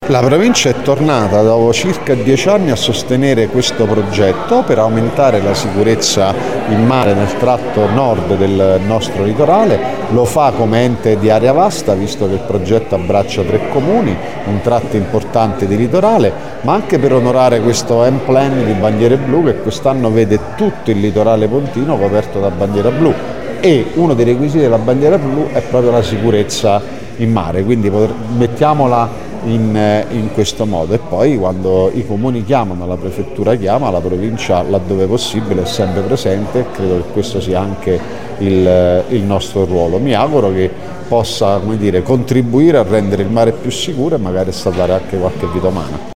La provincia è tornata dopo circa 10 anni a sostenere questo progetto per aumentare la sicurezza in mare nel tratto nord del nostro litorale. Lo fa come ente di area vasta, visto che il progetto abbraccia 3 comuni, un tratto importante di litorale, ma anche per onorare questo M-Plan di bandiere blu che quest'anno vede tutto il litorale pontino coperto da bandiera blu. E uno dei requisiti della bandiera blu è proprio la sicurezza in mare, quindi mettiamola in questo modo. E poi quando i comuni chiamano, la prefettura chiama, la provincia laddove possibile è sempre presente, e credo che questo sia anche il nostro ruolo. Mi auguro che possa, come dire, contribuire a rendere il mare più sicuro e magari a salvare anche qualche vita umana.